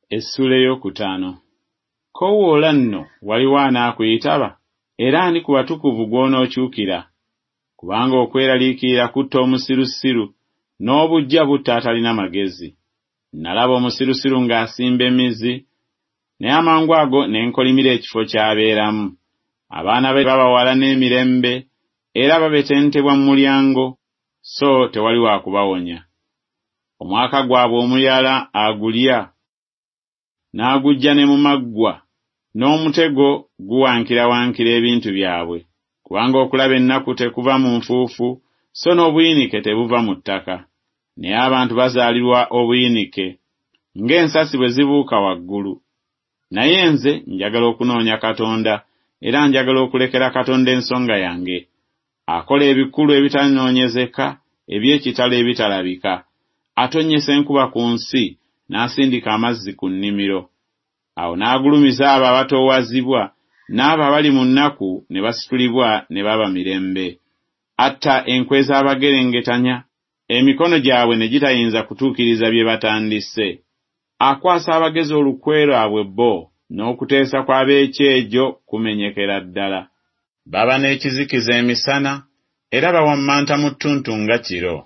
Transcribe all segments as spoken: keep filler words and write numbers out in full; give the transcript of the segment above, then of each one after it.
Essula ey'okutaano. Kowoola nno waliwo anaakuyitaba, era ani ku batukuvu gw'onookyukira? Kubanga okweraliikirira kutta omusirusiru, n'obujja butta atalina magezi. Nalaba omusirusiru ng'asimba emizzi, naye amangu ago ne nkolimira ekifo ky'abeeramu. Abaana be babawala n'emirembe, era babetentebwa mu mulyango, so tewali wa kubawonya. Omwaka gwabwe omuyala agulya, n'agujja ne mu maggwa, n'omutego guwankirawankira ebintu byabwe. Kubanga okulaba ennaku tekuva mu nfuufu, so n'obuyinike tebuva mu ttaka. Naye abantu bazaalirwa obuyinike, ng'ensasi bwe zibuuka waggulu. Naye nze njagala okunoonya Katonda, era njagala okulekera Katonda ensonga yange. Akola ebikulu ebitanoonyezeka, eby'ekitalo ebitalabika. Atonnyesa enkuba ku nsi, n'asindika amazzi ku nnimiro. Awo n'agulumiza abo abatoowazibwa, n'abo abali mu nnaku ne basitulibwa ne baba mirembe. Atta enkwe z'abagerengetanya, emikono gyabwe ne gitayinza kutuukiriza bye batandise. Akwasa abagezi olukwe lwabwe bo, n'okuteesa kw'ab'ekyejo kumenyekera ddala. Baba n'ekizikiza emisana, era bawammanta mu ttuntu nga kiro.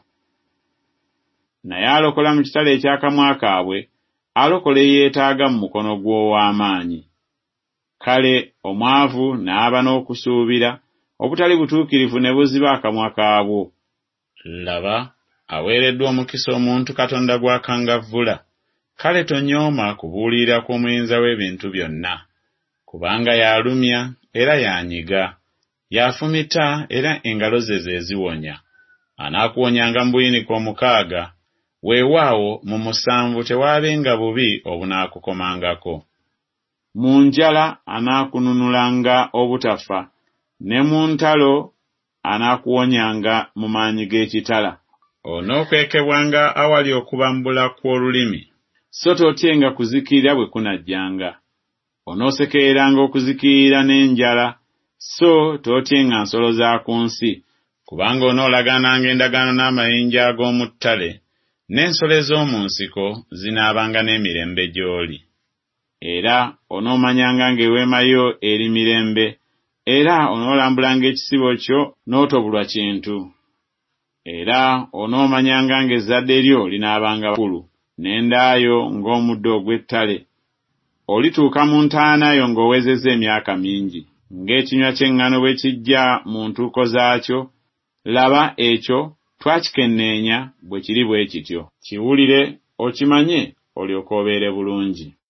Naye alokola mu kitalo eky'akamwa kaabwe, alokola eyeetaaga mu mukono gw'ow'amaanyi. Kale omwavu n'aba n'okusuubira, obutali butuukirivu ne buziba akamwa kaabwo. Laba, aweereddwa omukisa omuntu Katonda gw'akangavvula. Kale tonyooma kubuulirira kw'omuyinza w'ebintu byonna, kubanga yaalumya era yanyiga, yafumita era engalo ze ze ziwonya. Anaakuwonyanga mu buyinike omukaaga, weewaawo mu musanvu tewaabenga bubi obunaakukomangako. Mu njala anaakununulanga obutafa, ne mu ntalo anaakuwonyanga mu maanyi g'ekitala. Onookekebwanga awali okubambula kw'olulimi, so totyenga kuzikirira bwe kunajjanga. Onoosekereranga okuzikirira n'enjala, so totyenga nsolo za ku nsi, kubanga onoolagananga endagaano n'amayinja ag'omu ttale, n'ensolo ez'omu nsiko zinaabanga n'emirembe gy'oli. Era onoomanyanga ng'eweema yo eri mirembe, era onoolambulanga ekisibo kyo n'otobulwa kintu. Era onoomanyanga ng'ezzadde lyo linaabanga kkulu, n'endaayo ng'omuddo ogw'ettale. Olituuka mu ntaana yo ng'owezezza emyaka mingi. Ng'ekinywa ky'eŋŋaano bwe kijja mu ntuuko zaakyo, laba ekyo twakikenneenya bwe kiri bwe kityo. Kiwulire okimanye olyoke obeere bulungi.